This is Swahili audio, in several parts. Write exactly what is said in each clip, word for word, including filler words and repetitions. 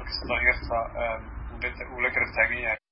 markasta danyarta uu la garab taagan yahay.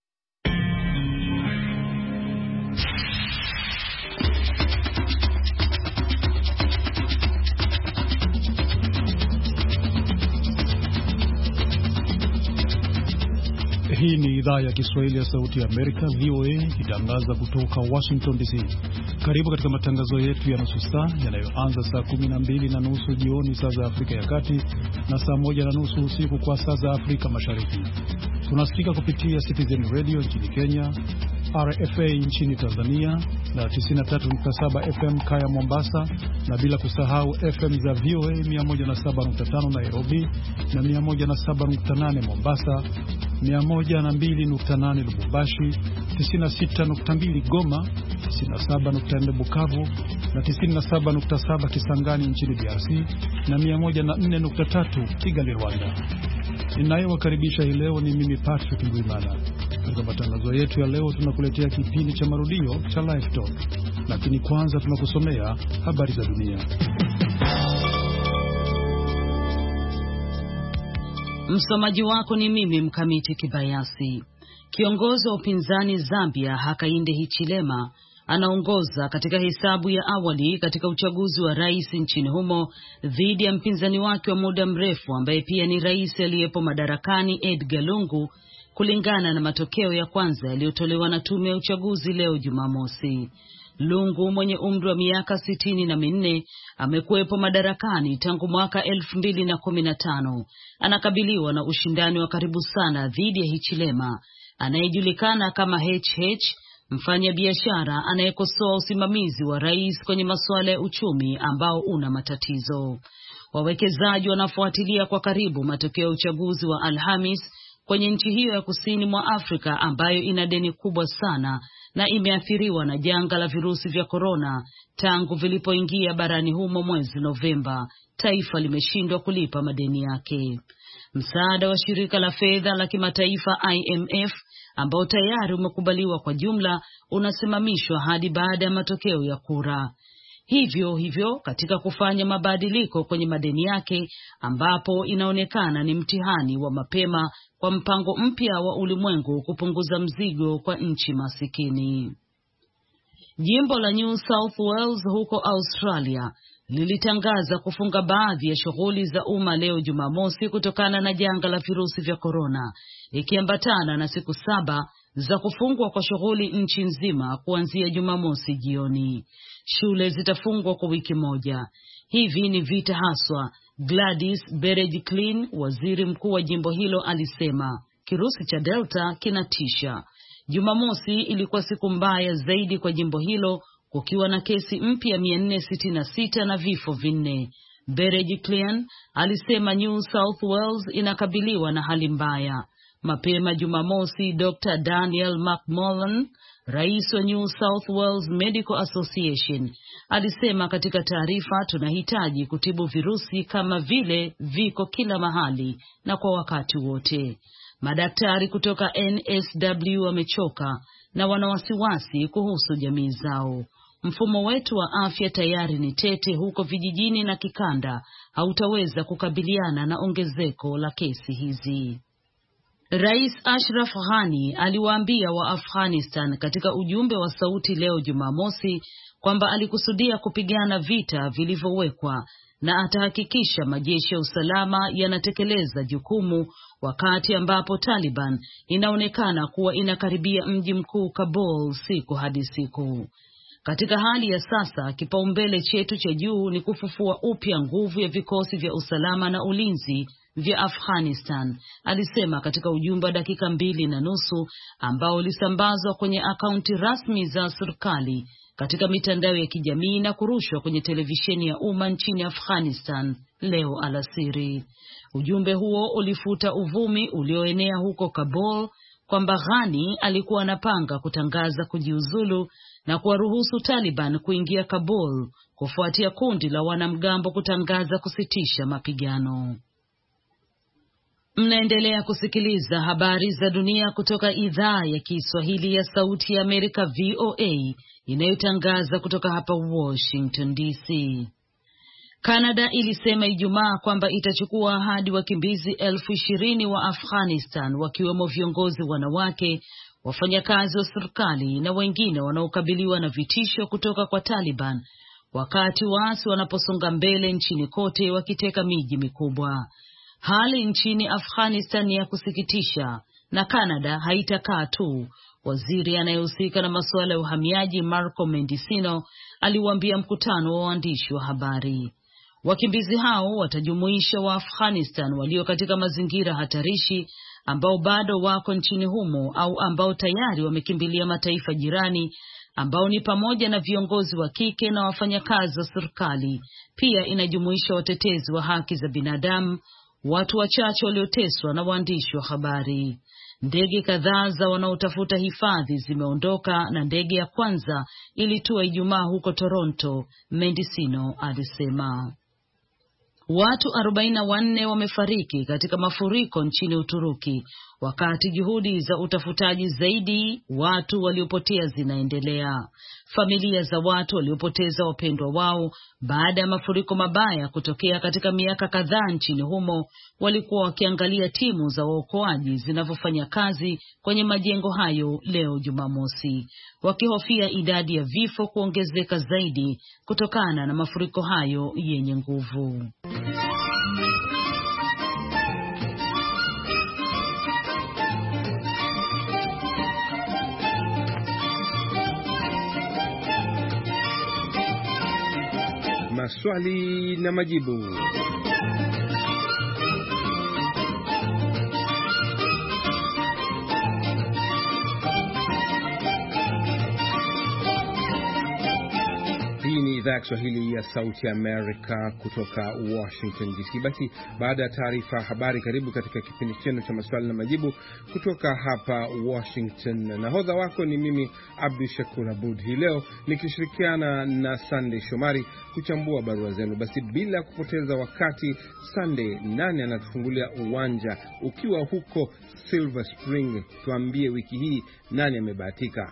Hii ni idhaa ya Kiswahili ya Sauti ya Amerika V O A ikitangaza kutoka Washington D C. Karibu katika matangazo yetu ya nusu saa yanayoanza saa kumi na mbili na nusu jioni saa za Afrika ya Kati na saa moja na nusu usiku kwa saa za Afrika Mashariki. Tunasikika kupitia Citizen Radio nchini Kenya, R F A nchini Tanzania na tisini na tatu nukta saba F M Kaya Mombasa, na bila kusahau F M za V O A mia moja na saba nukta tano Nairobi na mia moja na saba nukta nane Mombasa, mia moja na mbili nukta nane Lubumbashi, tisini na sita nukta mbili Goma, tisini na saba nukta nne Bukavu na tisini na saba nukta saba Kisangani nchini D R C na mia moja na nne nukta tatu Kigali Rwanda. Ninayewakaribisha hii leo ni mimi Patrick Ngwimana. Katika matangazo yetu ya leo tunakuletea kipindi cha marudio cha Live Talk, lakini kwanza tunakusomea habari za dunia. Msomaji wako ni mimi Mkamiti Kibayasi. Kiongozi wa upinzani Zambia Hakainde Hichilema anaongoza katika hesabu ya awali katika uchaguzi wa rais nchini humo dhidi ya mpinzani wake wa muda mrefu ambaye pia ni rais aliyepo madarakani Edgar Lungu, kulingana na matokeo ya kwanza yaliyotolewa na tume ya uchaguzi leo Jumamosi. Lungu mwenye umri wa miaka sitini na minne amekuwepo madarakani tangu mwaka elfu mbili na kumi na tano. Anakabiliwa na ushindani wa karibu sana dhidi ya Hichilema anayejulikana kama H H, mfanya biashara anayekosoa usimamizi wa rais kwenye masuala ya uchumi ambao una matatizo. Wawekezaji wanafuatilia kwa karibu matokeo ya uchaguzi wa Alhamis kwenye nchi hiyo ya kusini mwa Afrika ambayo ina deni kubwa sana na imeathiriwa na janga la virusi vya korona tangu vilipoingia barani humo mwezi Novemba. Taifa limeshindwa kulipa madeni yake. Msaada wa shirika la fedha la kimataifa I M F ambao tayari umekubaliwa kwa jumla unasimamishwa hadi baada ya matokeo ya kura. Hivyo hivyo katika kufanya mabadiliko kwenye madeni yake, ambapo inaonekana ni mtihani wa mapema kwa mpango mpya wa ulimwengu kupunguza mzigo kwa nchi masikini. Jimbo la New South Wales huko Australia lilitangaza kufunga baadhi ya shughuli za umma leo Jumamosi kutokana na janga la virusi vya korona, ikiambatana na siku saba za kufungwa kwa shughuli nchi nzima kuanzia Jumamosi jioni. Shule zitafungwa kwa wiki moja. Hivi ni vita haswa, Gladys Berejiklian, waziri mkuu wa jimbo hilo, alisema. Kirusi cha Delta kinatisha. Jumamosi ilikuwa siku mbaya zaidi kwa jimbo hilo, kukiwa na kesi mpya mia nne sitini na sita na vifo vinne. Berejiklian alisema New South Wales inakabiliwa na hali mbaya. Mapema Jumamosi, Doctor Daniel McMullen, rais wa New South Wales Medical Association, alisema katika taarifa, tunahitaji kutibu virusi kama vile viko kila mahali na kwa wakati wote. Madaktari kutoka N S W wamechoka na wana wasiwasi kuhusu jamii zao. Mfumo wetu wa afya tayari ni tete huko vijijini na kikanda, hautaweza kukabiliana na ongezeko la kesi hizi. Rais Ashraf Ghani aliwaambia wa Afghanistan katika ujumbe wa sauti leo Jumamosi kwamba alikusudia kupigana vita vilivyowekwa na atahakikisha majeshi ya usalama yanatekeleza jukumu, wakati ambapo Taliban inaonekana kuwa inakaribia mji mkuu Kabul siku hadi siku. Katika hali ya sasa, kipaumbele chetu cha juu ni kufufua upya nguvu ya vikosi vya usalama na ulinzi vya Afghanistan, alisema katika ujumbe wa dakika mbili na nusu ambao ulisambazwa kwenye akaunti rasmi za serikali katika mitandao ya kijamii na kurushwa kwenye televisheni ya umma nchini Afghanistan leo alasiri. Ujumbe huo ulifuta uvumi ulioenea huko Kabul kwamba Ghani alikuwa anapanga kutangaza kujiuzulu na kuwaruhusu Taliban kuingia Kabul kufuatia kundi la wanamgambo kutangaza kusitisha mapigano. Mnaendelea kusikiliza habari za dunia kutoka idhaa ya Kiswahili ya Sauti ya Amerika V O A inayotangaza kutoka hapa Washington D C. Kanada ilisema Ijumaa kwamba itachukua hadi wakimbizi elfu ishirini wa Afghanistan, wakiwemo viongozi wanawake, wafanyakazi wa serikali na wengine wanaokabiliwa na vitisho kutoka kwa Taliban, wakati waasi wanaposonga mbele nchini kote wakiteka miji mikubwa. Hali nchini Afghanistan ni ya kusikitisha na Kanada haitakaa tu, waziri anayehusika na masuala ya uhamiaji Marco Mendicino aliwaambia mkutano wa waandishi wa habari. Wakimbizi hao watajumuisha wa Afghanistan walio katika mazingira hatarishi, ambao bado wako nchini humo au ambao tayari wamekimbilia mataifa jirani, ambao ni pamoja na viongozi wa kike na wafanyakazi wa serikali. Pia inajumuisha watetezi wa haki za binadamu, watu wachache walioteswa na waandishi wa habari. Ndege kadhaa za wanaotafuta hifadhi zimeondoka na ndege ya kwanza ilitua Ijumaa huko Toronto, Mendicino alisema. Watu arobaini na wanne wamefariki katika mafuriko nchini Uturuki, wakati juhudi za utafutaji zaidi watu waliopotea zinaendelea. Familia za watu waliopoteza wapendwa wao baada ya mafuriko mabaya kutokea katika miaka kadhaa nchini humo walikuwa wakiangalia timu za waokoaji zinavyofanya kazi kwenye majengo hayo leo Jumamosi, wakihofia idadi ya vifo kuongezeka zaidi kutokana na mafuriko hayo yenye nguvu. Maswali na majibu. Hii ni idhaa ya Kiswahili ya Sauti ya Amerika kutoka Washington D C. Basi baada ya taarifa habari, karibu katika kipindi chenu cha maswali na majibu kutoka hapa Washington. Nahodha wako ni mimi Abdul Shakur Abud, hii leo nikishirikiana na Sunday Shomari kuchambua barua zenu. Basi bila kupoteza wakati, Sunday, nani anatufungulia uwanja ukiwa huko Silver Spring? Tuambie wiki hii nani amebahatika.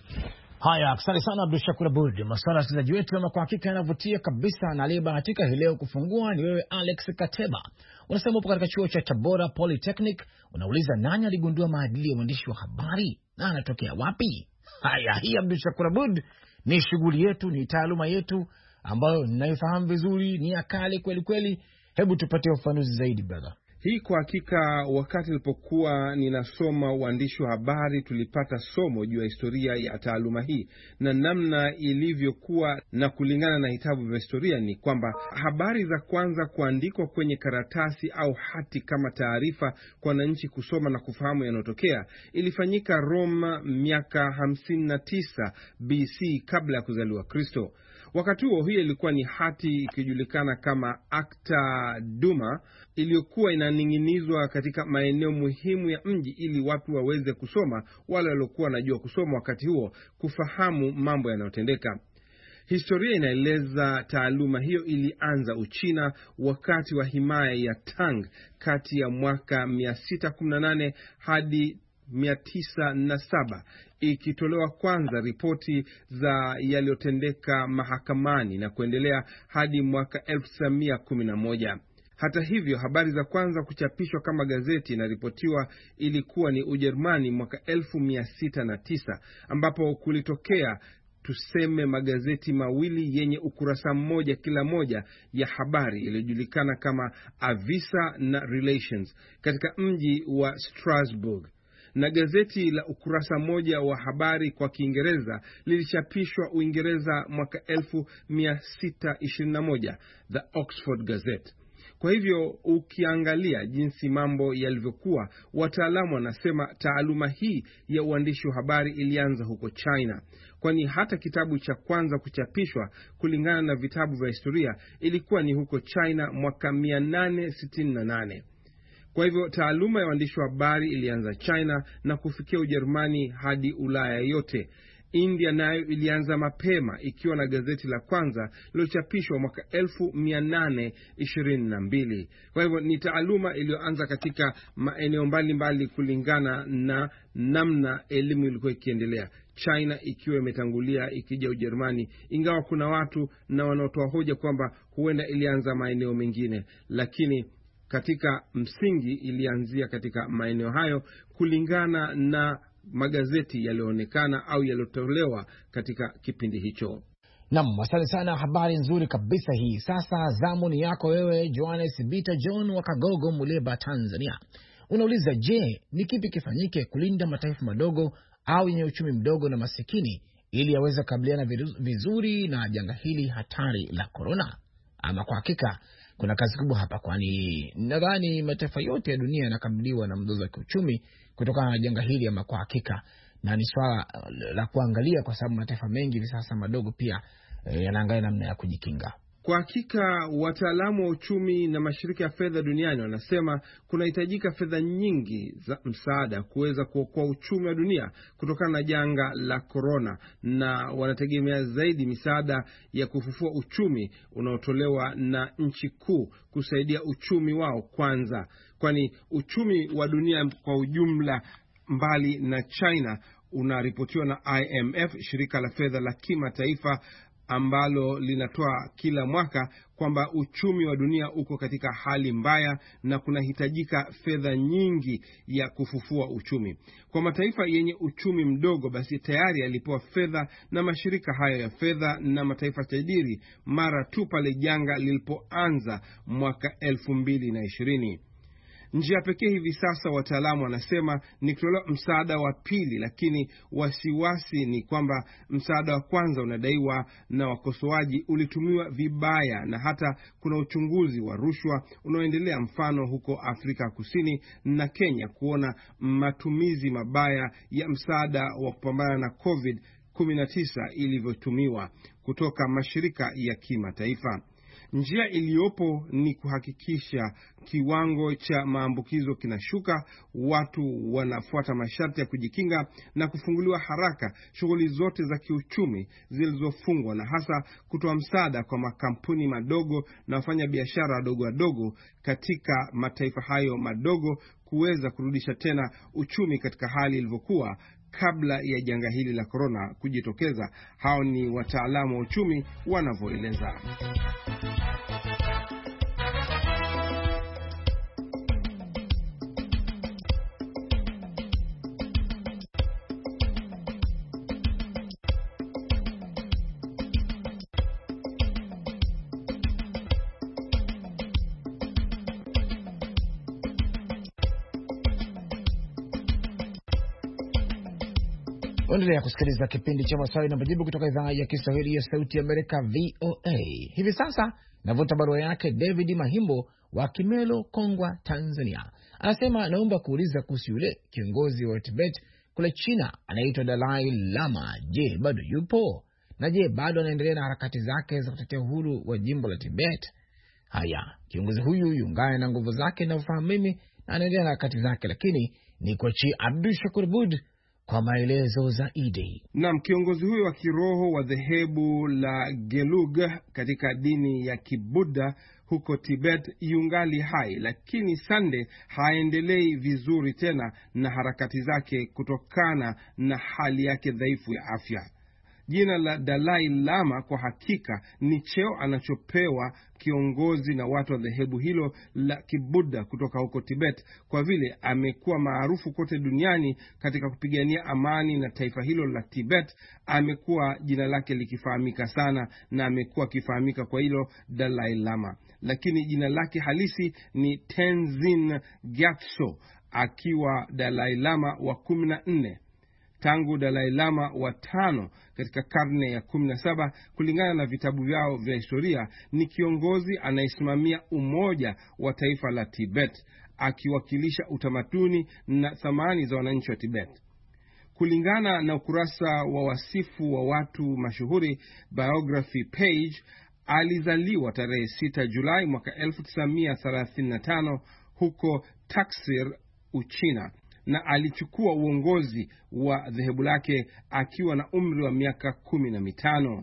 Haya, asante sana Abdul Shakur Abud. Masuala ya wasikilizaji wetu ama kwa hakika yanavutia kabisa, na aliyebahatika hii leo kufungua ni wewe Alex Kateba. Unasema upo katika chuo cha Tabora Polytechnic, unauliza nani aligundua maadili ya uandishi wa habari na anatokea wapi? Haya, hii Abdul Shakur Abud ni shughuli yetu, ni taaluma yetu ambayo ninaifahamu vizuri, ni akali kweli kweli. Hebu tupatie ufafanuzi zaidi brother. Hii kwa hakika, wakati nilipokuwa ninasoma uandishi wa habari, tulipata somo juu ya historia ya taaluma hii na namna ilivyokuwa, na kulingana na vitabu vya historia ni kwamba habari za kwanza kuandikwa kwenye karatasi au hati kama taarifa kwa wananchi kusoma na kufahamu yanayotokea ilifanyika Roma miaka hamsini na tisa B C kabla ya kuzaliwa Kristo. Wakati huo hiyo ilikuwa ni hati ikijulikana kama Acta Duma, iliyokuwa inaning'inizwa katika maeneo muhimu ya mji ili watu waweze kusoma, wale waliokuwa wanajua kusoma wakati huo, kufahamu mambo yanayotendeka. Historia inaeleza taaluma hiyo ilianza Uchina wakati wa himaya ya Tang kati ya mwaka mia sita kumi na nane hadi mia tisa na saba, ikitolewa kwanza ripoti za yaliyotendeka mahakamani na kuendelea hadi mwaka elfu tisa mia kumi na moja. Hata hivyo, habari za kwanza kuchapishwa kama gazeti inaripotiwa ilikuwa ni Ujerumani mwaka elfu mia sita na tisa, ambapo kulitokea tuseme magazeti mawili yenye ukurasa mmoja kila moja ya habari iliyojulikana kama Avisa na Relations katika mji wa Strasbourg, na gazeti la ukurasa moja wa habari kwa Kiingereza lilichapishwa Uingereza mwaka elfu mia sita ishirini na moja, The Oxford Gazette. Kwa hivyo ukiangalia jinsi mambo yalivyokuwa, wataalamu wanasema taaluma hii ya uandishi wa habari ilianza huko China, kwani hata kitabu cha kwanza kuchapishwa kulingana na vitabu vya historia ilikuwa ni huko China mwaka mia nane sitini na nane. Kwa hivyo taaluma ya uandishi wa habari ilianza China na kufikia Ujerumani hadi Ulaya yote. India nayo ilianza mapema ikiwa na gazeti la kwanza lilochapishwa mwaka elfu mia nane ishirini na mbili. Kwa hivyo ni taaluma iliyoanza katika maeneo mbalimbali kulingana na namna elimu ilikuwa ikiendelea. China ikiwa imetangulia ikija Ujerumani, ingawa kuna watu na wanaotoa hoja kwamba huenda ilianza maeneo mengine, lakini katika msingi ilianzia katika maeneo hayo kulingana na magazeti yalioonekana au yaliotolewa katika kipindi hicho. Naam, asante sana, habari nzuri kabisa hii. Sasa zamu ni yako wewe Johannes Bita John wa Kagogo, Muleba, Tanzania. Unauliza, je, ni kipi kifanyike kulinda mataifa madogo au yenye uchumi mdogo na masikini ili yaweze kukabiliana vizuri na janga hili hatari la corona? Ama kwa hakika kuna kazi kubwa hapa, kwani nadhani mataifa yote ya dunia yanakabiliwa na mzozo wa kiuchumi kutokana na janga hili. Ama kwa hakika na ni swala la kuangalia, kwa sababu mataifa mengi hivi sasa madogo pia e, yanaangalia namna ya kujikinga. Kwa hakika wataalamu wa uchumi na mashirika ya fedha duniani wanasema kunahitajika fedha nyingi za msaada kuweza kuokoa uchumi wa dunia kutokana na janga la corona, na wanategemea zaidi misaada ya kufufua uchumi unaotolewa na nchi kuu kusaidia uchumi wao kwanza, kwani uchumi wa dunia kwa ujumla, mbali na China, unaripotiwa na I M F, shirika la fedha la kimataifa ambalo linatoa kila mwaka, kwamba uchumi wa dunia uko katika hali mbaya na kunahitajika fedha nyingi ya kufufua uchumi. Kwa mataifa yenye uchumi mdogo, basi tayari yalipewa fedha na mashirika hayo ya fedha na mataifa tajiri mara tu pale janga lilipoanza mwaka elfu mbili na ishirini. Njia pekee hivi sasa wataalamu wanasema ni kutoa msaada wa pili, lakini wasiwasi ni kwamba msaada wa kwanza unadaiwa na wakosoaji ulitumiwa vibaya, na hata kuna uchunguzi wa rushwa unaoendelea, mfano huko Afrika Kusini na Kenya, kuona matumizi mabaya ya msaada wa kupambana na covid kumi na tisa ilivyotumiwa kutoka mashirika ya kimataifa. Njia iliyopo ni kuhakikisha kiwango cha maambukizo kinashuka, watu wanafuata masharti ya kujikinga na kufunguliwa haraka shughuli zote za kiuchumi zilizofungwa, na hasa kutoa msaada kwa makampuni madogo na wafanya biashara wadogo wadogo katika mataifa hayo madogo kuweza kurudisha tena uchumi katika hali ilivyokuwa kabla ya janga hili la corona kujitokeza. Hao ni wataalamu wa uchumi wanavyoeleza. Endelea kusikiliza kipindi cha maswali na majibu kutoka idhaa ya Kiswahili ya Sauti ya Amerika, V O A. Hivi sasa navuta barua yake David Mahimbo wa Kimelo, Kongwa, Tanzania. Anasema naomba kuuliza kuhusu yule kiongozi wa Tibet kule China anaitwa Dalai Lama. Je, bado yupo? Na je, bado anaendelea na harakati zake za kutetea uhuru wa jimbo la Tibet? Haya, kiongozi huyu yungana na nguvu zake na ufahamu mimi, na anaendelea na harakati zake, lakini ni kwa chi Abdul Shakur Abud kwa maelezo zaidi. Naam, kiongozi huyo wa kiroho wa dhehebu la Gelug katika dini ya Kibuddha huko Tibet yungali hai, lakini Sande haendelei vizuri tena na harakati zake kutokana na hali yake dhaifu ya afya. Jina la Dalai Lama kwa hakika ni cheo anachopewa kiongozi na watu wa dhehebu hilo la Kibuddha kutoka huko Tibet, kwa vile amekuwa maarufu kote duniani katika kupigania amani na taifa hilo la Tibet. Amekuwa jina lake likifahamika sana na amekuwa akifahamika kwa hilo Dalai Lama, lakini jina lake halisi ni Tenzin Gyatso, akiwa Dalai Lama wa kumi na nne tangu Dalai Lama wa tano katika karne ya kumi na saba. Kulingana na vitabu vyao vya historia, ni kiongozi anayesimamia umoja wa taifa la Tibet, akiwakilisha utamaduni na thamani za wananchi wa Tibet. Kulingana na ukurasa wa wasifu wa watu mashuhuri, biography page, alizaliwa tarehe sita Julai mwaka elfu tisa mia thelathini na tano huko Taksir, Uchina, na alichukua uongozi wa dhehebu lake akiwa na umri wa miaka kumi na mitano.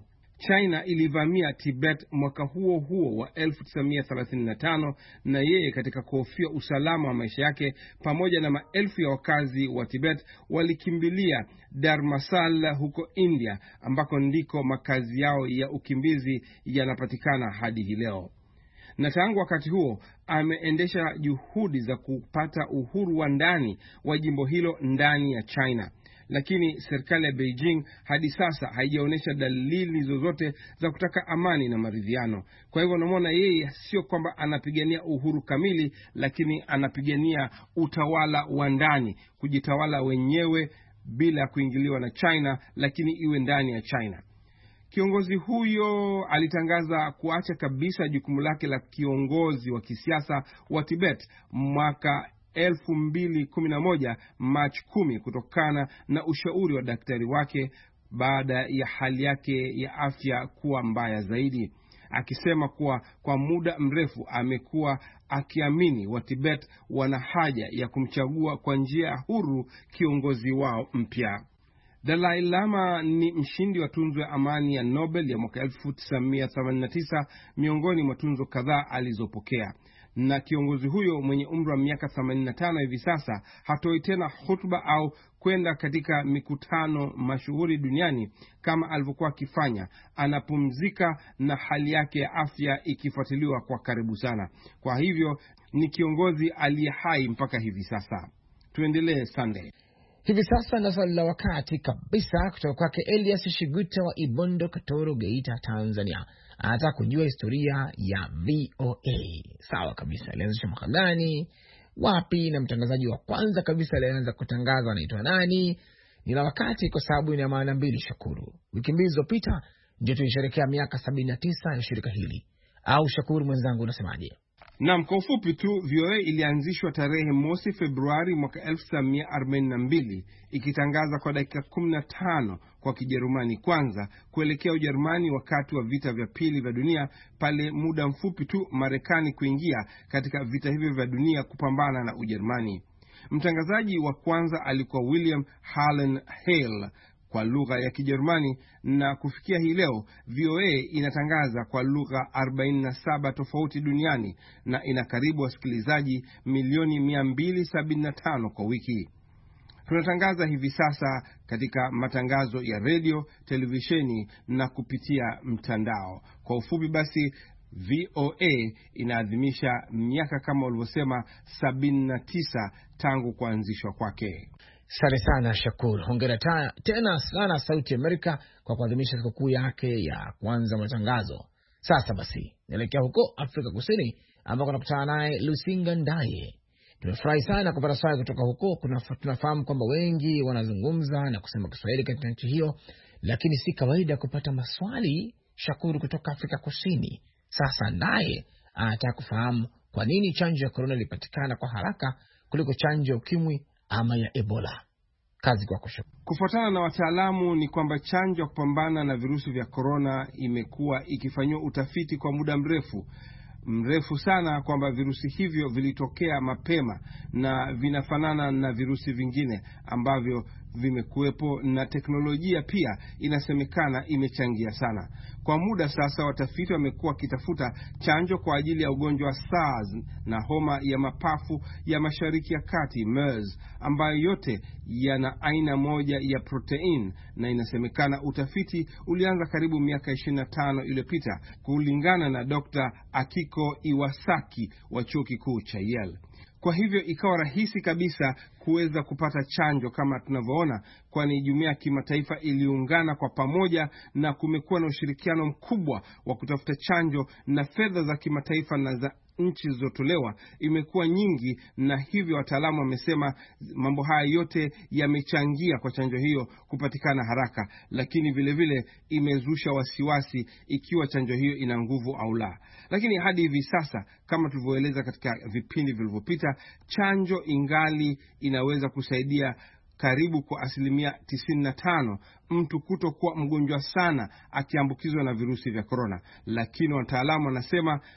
China ilivamia Tibet mwaka huo huo wa elfu tisa mia thelathini na tano, na yeye katika kuhofia usalama wa maisha yake pamoja na maelfu ya wakazi wa Tibet walikimbilia Dharamsala huko India, ambako ndiko makazi yao ya ukimbizi yanapatikana hadi hii leo. Na tangu wakati huo ameendesha juhudi za kupata uhuru wa ndani wa jimbo hilo ndani ya China. Lakini serikali ya Beijing hadi sasa haijaonyesha dalili zozote za kutaka amani na maridhiano. Kwa hivyo unaona yeye sio kwamba anapigania uhuru kamili, lakini anapigania utawala wa ndani, kujitawala wenyewe bila kuingiliwa na China, lakini iwe ndani ya China. Kiongozi huyo alitangaza kuacha kabisa jukumu lake la kiongozi wa kisiasa wa Tibet mwaka elfu mbili kumi na moja Machi kumi kutokana na ushauri wa daktari wake baada ya hali yake ya afya kuwa mbaya zaidi, akisema kuwa kwa muda mrefu amekuwa akiamini wa Tibet wana haja ya kumchagua kwa njia huru kiongozi wao mpya. Dalai Lama ni mshindi wa tunzo ya amani ya Nobel ya mwaka elfu tisa mia themanini na tisa miongoni mwa tunzo kadhaa alizopokea. Na kiongozi huyo mwenye umri wa miaka themanini na tano hivi sasa hatoi tena hutuba au kwenda katika mikutano mashuhuri duniani kama alivyokuwa akifanya. Anapumzika na hali yake ya afya ikifuatiliwa kwa karibu sana. Kwa hivyo ni kiongozi aliye hai mpaka hivi sasa. Tuendelee Sunday. Hivi sasa na swali la wakati kabisa kutoka kwake Elias Shiguta wa Ibondo, Katoro, Geita, Tanzania. Anataka kujua historia ya V O A. Sawa kabisa. Ilianzishwa mwaka gani? Wapi? Na mtangazaji wa kwanza kabisa alianza kutangaza anaitwa nani? Ni la wakati kwa sababu ina maana mbili, Shakuru. Wiki mbili zilizopita ndio tulisherehekea miaka sabini na tisa ya shirika hili. Au Shakuru mwenzangu unasemaje? Naam, kwa ufupi tu, V O A ilianzishwa tarehe mosi Februari mwaka elfu tisa mia arobaini na mbili ikitangaza kwa dakika kumi na tano kwa Kijerumani kwanza kuelekea Ujerumani wakati wa vita vya pili vya dunia, pale muda mfupi tu Marekani kuingia katika vita hivyo vya dunia kupambana na Ujerumani. Mtangazaji wa kwanza alikuwa William Harlan Hale kwa lugha ya Kijerumani, na kufikia hii leo V O A inatangaza kwa lugha arobaini na saba tofauti duniani na ina karibu wasikilizaji milioni mia mbili sabini na tano kwa wiki. Tunatangaza hivi sasa katika matangazo ya radio, televisheni na kupitia mtandao. Kwa ufupi basi, V O A inaadhimisha miaka kama ulivyosema sabini na tisa tangu kuanzishwa kwake. Asante sana Shakur. Hongera tena sana Sauti Amerika kwa kuadhimisha sikukuu yake ya kwanza matangazo. Sasa basi, naelekea huko Afrika Kusini ambako nakutana naye Lusinga Ndaye. Tumefurahi sana kupata swali kutoka huko. Kuna tunafahamu kwamba wengi wanazungumza na kusema Kiswahili katika nchi hiyo, lakini si kawaida kupata maswali Shakuru kutoka Afrika Kusini. Sasa Ndaye anataka kufahamu kwa nini chanjo ya corona ilipatikana kwa haraka kuliko chanjo ya ukimwi ama ya Ebola. Kazi kwa kusho. Kufuatana na wataalamu ni kwamba chanjo ya kupambana na virusi vya corona imekuwa ikifanywa utafiti kwa muda mrefu mrefu sana, kwamba virusi hivyo vilitokea mapema na vinafanana na virusi vingine ambavyo vimekuwepo, na teknolojia pia inasemekana imechangia sana. Kwa muda sasa watafiti wamekuwa kitafuta chanjo kwa ajili ya ugonjwa wa SARS na homa ya mapafu ya Mashariki ya Kati MERS, ambayo yote yana aina moja ya protein, na inasemekana utafiti ulianza karibu miaka ishirini na tano iliyopita kulingana na Dokta Akiko Iwasaki wa chuo kikuu cha Yale. Kwa hivyo ikawa rahisi kabisa kuweza kupata chanjo kama tunavyoona, kwani jumuiya ya kimataifa iliungana kwa pamoja na kumekuwa na ushirikiano mkubwa wa kutafuta chanjo, na fedha za kimataifa na za nchi zilizotolewa imekuwa nyingi, na hivyo wataalamu wamesema mambo haya yote yamechangia kwa chanjo hiyo kupatikana haraka, lakini vile vile imezusha wasiwasi ikiwa chanjo hiyo ina nguvu au la. Lakini hadi hivi sasa, kama tulivyoeleza katika vipindi vilivyopita, chanjo ingali inaweza kusaidia karibu kwa asilimia tisini na tano mtu kutokuwa mgonjwa sana akiambukizwa na virusi vya corona. Lakini wataalamu wanasema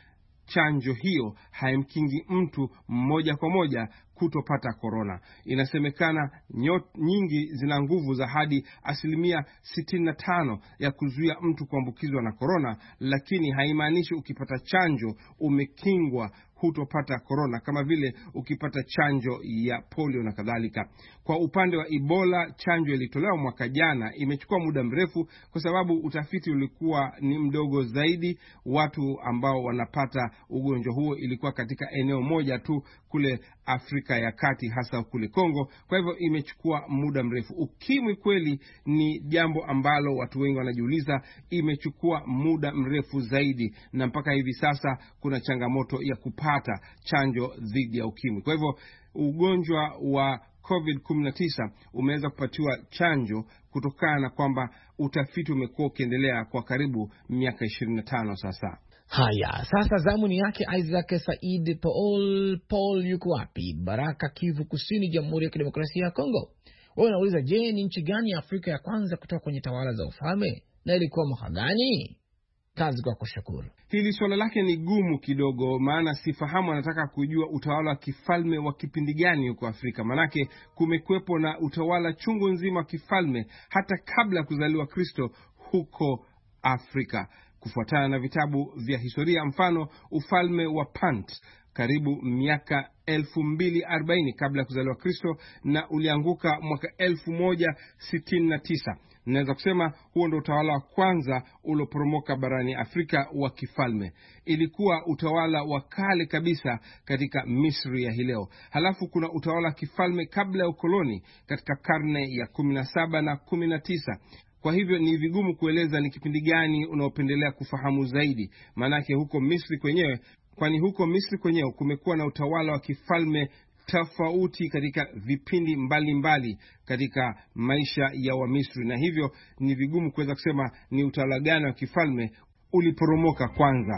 chanjo hiyo haimkingi mtu moja kwa moja kutopata korona. Inasemekana nyot nyingi zina nguvu za hadi asilimia sitini na tano ya kuzuia mtu kuambukizwa na korona, lakini haimaanishi ukipata chanjo umekingwa hutopata korona, kama vile ukipata chanjo ya polio na kadhalika. Kwa upande wa Ebola, chanjo ilitolewa mwaka jana, imechukua muda mrefu kwa sababu utafiti ulikuwa ni mdogo zaidi. Watu ambao wanapata ugonjwa huo ilikuwa katika eneo moja tu kule Afrika ya Kati, hasa kule Kongo. Kwa hivyo imechukua muda mrefu. Ukimwi kweli ni jambo ambalo watu wengi wanajiuliza, imechukua muda mrefu zaidi, na mpaka hivi sasa kuna changamoto ya kupata chanjo dhidi ya ukimwi. Kwa hivyo ugonjwa wa covid kumi na tisa umeweza kupatiwa chanjo kutokana na kwamba utafiti umekuwa ukiendelea kwa karibu miaka ishirini na tano sasa. Haya, sasa zamu ni yake Isaac Said Paul. Paul yuko wapi? Baraka, Kivu Kusini, Jamhuri ya Kidemokrasia ya Kongo. Wewe unauliza, je, ni nchi gani ya Afrika ya kwanza kutoka kwenye tawala za ufalme na ilikuwa mwaka gani? Kazi kwa kushukuru. Hili swala lake ni gumu kidogo, maana sifahamu anataka kujua utawala wa kifalme wa kipindi gani huko Afrika. Manake kumekuwepo na utawala chungu nzima wa kifalme hata kabla ya kuzaliwa Kristo huko Afrika, kufuatana na vitabu vya historia. Mfano, ufalme wa Punt karibu miaka elfu mbili arobaini kabla ya kuzaliwa Kristo, na ulianguka mwaka elfu moja sitini na tisa. Naweza kusema huo ndio utawala wa kwanza ulioporomoka barani Afrika wa kifalme. Ilikuwa utawala wa kale kabisa katika Misri ya hileo. Halafu kuna utawala wa kifalme kabla ya ukoloni katika karne ya kumi na saba na kumi na tisa. Kwa hivyo ni vigumu kueleza ni kipindi gani unaopendelea kufahamu zaidi, manake huko Misri kwenyewe, kwani huko Misri kwenyewe kumekuwa na utawala wa kifalme tofauti katika vipindi mbalimbali mbali katika maisha ya Wamisri, na hivyo ni vigumu kuweza kusema ni utawala gani wa kifalme uliporomoka kwanza.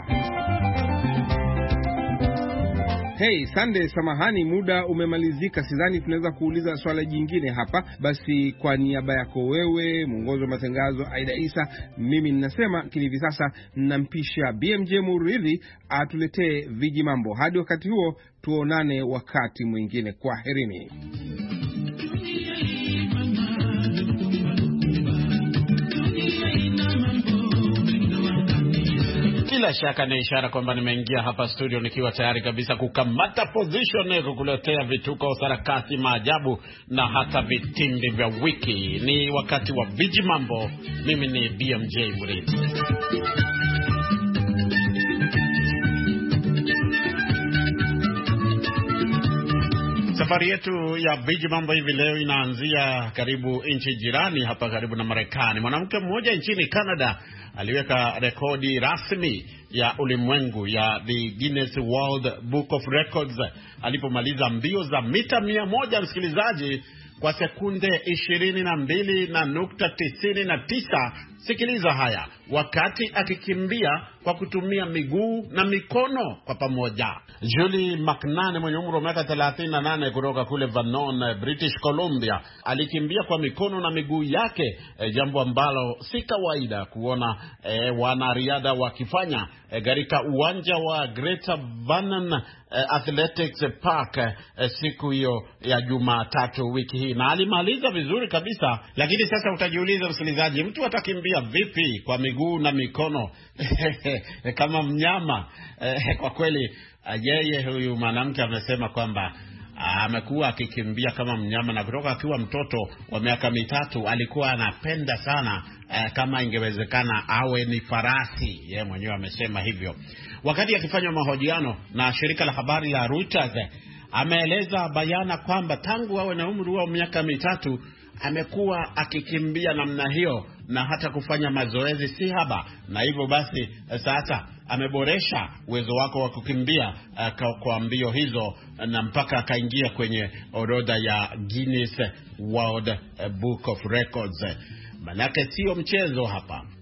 Hey, Sunday, samahani, muda umemalizika. Sidhani tunaweza kuuliza swala jingine hapa. Basi kwa niaba yako wewe, mwongozo wa matangazo Aida Isa, mimi ninasema kile hivi sasa nampisha B M J Muridhi atuletee viji mambo. Hadi wakati huo, tuonane wakati mwingine. Kwaherini. Bila shaka ni ishara kwamba nimeingia hapa studio nikiwa tayari kabisa kukamata position kukuletea vituko, sarakasi, maajabu na hata vitimbi vya wiki. Ni wakati wa viji mambo. Mimi ni B M J Muridhi. Safari yetu ya viji mambo hivi leo inaanzia karibu nchi jirani hapa karibu na Marekani. Mwanamke mmoja nchini Canada aliweka rekodi rasmi ya ulimwengu ya the Guinness World Book of Records alipomaliza mbio za mita mia moja, msikilizaji, kwa sekunde ishirini na mbili na nukta tisini na tisa. Sikiliza haya, wakati akikimbia kwa kutumia miguu na mikono kwa pamoja. Julie McNane mwenye umri wa miaka thelathini na nane kutoka kule Vernon, British Columbia, alikimbia kwa mikono na miguu yake, e, jambo ambalo si kawaida kuona e, wanariadha wakifanya katika e, uwanja wa Greater Vernon e, Athletics Park e, siku hiyo ya Jumatatu wiki hii, na alimaliza vizuri kabisa. Lakini sasa utajiuliza, msikilizaji, mtu atakimbia vipi kwa miguu na mikono kama mnyama? Kwa kweli yeye huyu mwanamke amesema kwamba amekuwa akikimbia kama mnyama, na kutoka akiwa mtoto wa miaka mitatu alikuwa anapenda sana eh, kama ingewezekana awe ni farasi. Yeye mwenyewe amesema hivyo wakati akifanya mahojiano na shirika la habari la Reuters. Ameeleza bayana kwamba tangu awe na umri wa miaka mitatu amekuwa akikimbia namna hiyo na hata kufanya mazoezi si haba, na hivyo basi sasa ameboresha uwezo wako wa kukimbia uh, kwa mbio hizo, na mpaka akaingia kwenye orodha ya Guinness World Book of Records. Manake sio mchezo hapa.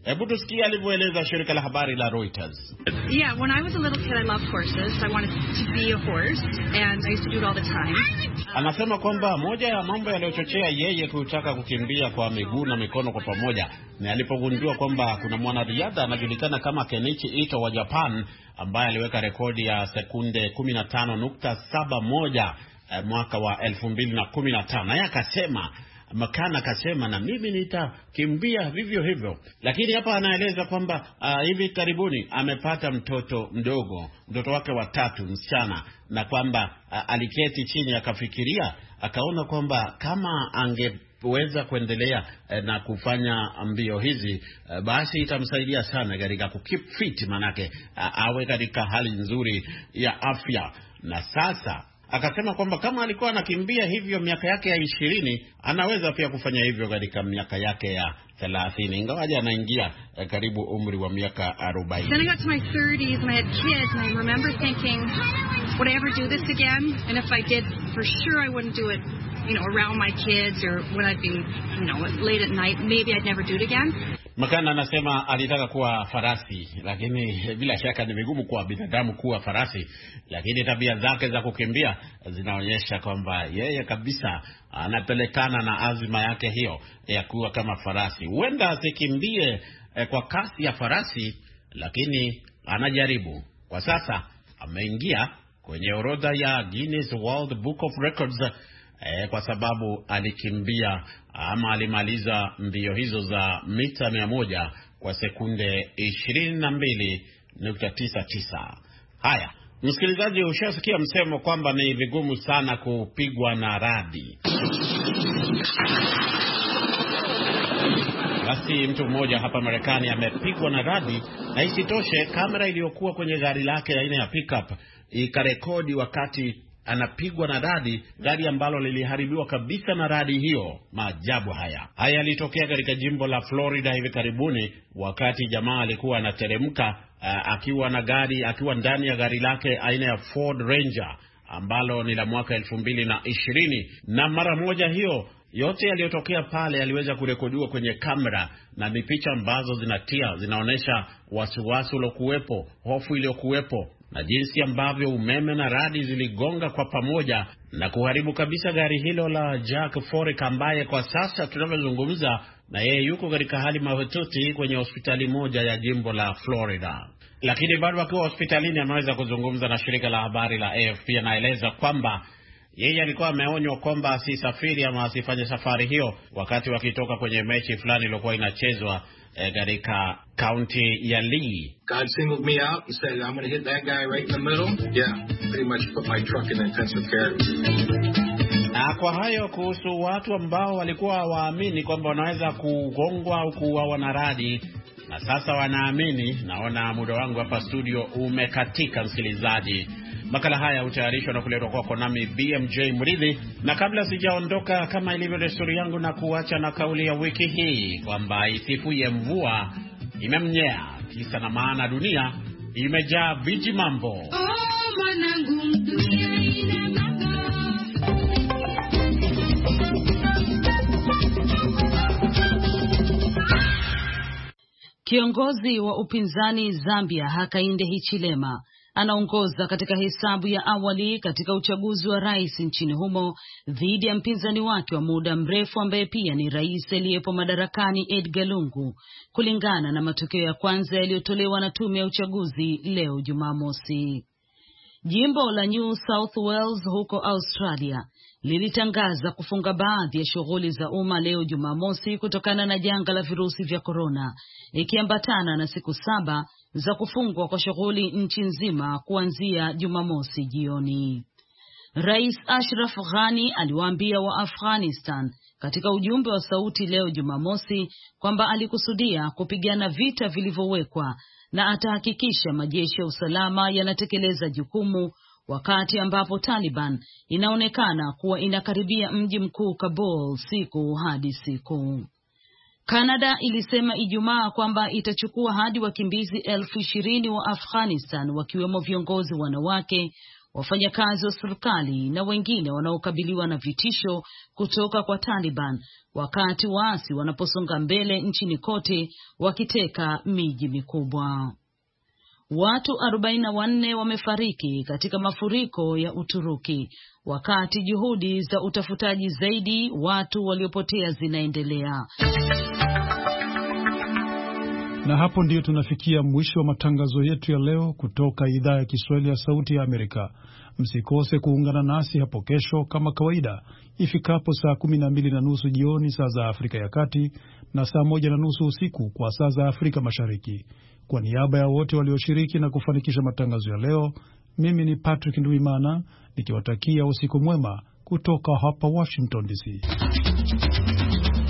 Hebu tusikie alivyoeleza shirika la habari la Reuters. Yeah, when I was a little kid I loved horses. I wanted to be a horse and I used to do it all the time. Anasema kwamba moja ya mambo yaliyochochea yeye kutaka kukimbia kwa miguu na mikono kwa pamoja ni alipogundua kwamba kuna mwanariadha anajulikana kama Kenichi Ito wa Japan ambaye aliweka rekodi ya sekunde kumi na tano nukta saba moja eh, mwaka wa elfu mbili na kumi na tano. Naye akasema Makana akasema na mimi nitakimbia vivyo hivyo. Lakini hapa anaeleza kwamba uh, hivi karibuni amepata mtoto mdogo, mtoto wake wa tatu, msichana, na kwamba uh, aliketi chini akafikiria, akaona kwamba kama angeweza kuendelea uh, na kufanya mbio hizi uh, basi itamsaidia sana katika kukeep fit, manake uh, awe katika hali nzuri ya afya. Na sasa akasema kwamba kama alikuwa anakimbia hivyo miaka yake ya ishirini, anaweza pia kufanya hivyo katika miaka yake ya thelathini, ingawaje anaingia eh, karibu umri wa miaka arobaini. Then I got to my thirties and I had kids and I remember thinking, would I ever do this again? And if I did, for sure I wouldn't do it, you know, around my kids or when I'd be, you know, late at night. Maybe I'd never do it again. Makana anasema alitaka kuwa farasi, lakini bila shaka ni vigumu kwa binadamu kuwa farasi, lakini tabia zake za kukimbia zinaonyesha kwamba yeye kabisa anapelekana na azma yake hiyo ya kuwa kama farasi. Huenda asikimbie eh, kwa kasi ya farasi, lakini anajaribu. Kwa sasa ameingia kwenye orodha ya Guinness World Book of Records Eh, kwa sababu alikimbia ama alimaliza mbio hizo za mita mia moja kwa sekunde ishirini na mbili nukta tisa tisa. Haya, msikilizaji, ushasikia msemo kwamba ni vigumu sana kupigwa na radi. Basi mtu mmoja hapa Marekani amepigwa na radi, na isitoshe kamera iliyokuwa kwenye gari lake aina ya pickup ikarekodi wakati anapigwa na radi, gari ambalo liliharibiwa kabisa na radi hiyo. Maajabu haya. Haya yalitokea katika jimbo la Florida hivi karibuni, wakati jamaa alikuwa anateremka uh, akiwa na gari, akiwa ndani ya gari lake aina ya Ford Ranger ambalo ni la mwaka elfu mbili na ishirini, na mara moja hiyo yote yaliyotokea pale yaliweza kurekodiwa kwenye kamera, na ni picha ambazo zinatia, zinaonesha wasiwasi uliokuwepo, hofu iliyokuwepo, na jinsi ambavyo umeme na radi ziligonga kwa pamoja na kuharibu kabisa gari hilo la Jack Forek, ambaye kwa sasa tunavyozungumza na yeye yuko katika hali mahututi kwenye hospitali moja ya jimbo la Florida. Lakini bado akiwa hospitalini ameweza kuzungumza na shirika la habari la A F P. Anaeleza kwamba yeye alikuwa ameonywa kwamba asisafiri ama asifanye safari hiyo wakati wakitoka kwenye mechi fulani iliyokuwa inachezwa katika county ya Lee. God singled me out and said I'm going to hit that guy right in the middle. Yeah, pretty much put my truck in intensive care. Na kwa hayo kuhusu watu ambao walikuwa waamini kwamba wanaweza kugongwa au kuuawa na radi, na sasa wanaamini. Naona muda wangu hapa studio umekatika, msikilizaji. Makala haya hutayarishwa na kuletwa kwako nami B M J Mridhi, na kabla sijaondoka, kama ilivyo desturi yangu, na kuacha na kauli ya wiki hii kwamba isifuye mvua imemnyea. Kisa na maana, dunia imejaa viji mambo. Oh, mwanangu, dunia ina mambo. Kiongozi wa upinzani Zambia Hakainde Hichilema anaongoza katika hesabu ya awali katika uchaguzi wa rais nchini humo dhidi ya mpinzani wake wa muda mrefu ambaye pia ni rais aliyepo madarakani Edgar Lungu, kulingana na matokeo ya kwanza yaliyotolewa na tume ya uchaguzi leo Jumamosi. Jimbo la New South Wales huko Australia lilitangaza kufunga baadhi ya shughuli za umma leo Jumamosi kutokana na janga la virusi vya korona, ikiambatana na siku saba za kufungwa kwa shughuli nchi nzima kuanzia Jumamosi jioni. Rais Ashraf Ghani aliwaambia wa Afghanistan katika ujumbe wa sauti leo Jumamosi kwamba alikusudia kupigana vita vilivyowekwa na atahakikisha majeshi ya usalama yanatekeleza jukumu, wakati ambapo Taliban inaonekana kuwa inakaribia mji mkuu Kabul siku hadi siku. Canada ilisema Ijumaa kwamba itachukua hadi wakimbizi elfu ishirini wa Afghanistan, wakiwemo viongozi wanawake, wafanyakazi wa serikali na wengine wanaokabiliwa na vitisho kutoka kwa Taliban wakati waasi wanaposonga mbele nchini kote wakiteka miji mikubwa. Watu arobaini na wanne wamefariki katika mafuriko ya Uturuki wakati juhudi za utafutaji zaidi watu waliopotea zinaendelea. Na hapo ndiyo tunafikia mwisho wa matangazo yetu ya leo kutoka idhaa ya Kiswahili ya Sauti ya Amerika. Msikose kuungana nasi hapo kesho kama kawaida ifikapo saa kumi na mbili na nusu jioni saa za Afrika ya Kati na saa moja na nusu usiku kwa saa za Afrika Mashariki. Kwa niaba ya wote walioshiriki na kufanikisha matangazo ya leo, mimi ni Patrick Nduimana nikiwatakia usiku mwema kutoka hapa Washington D C.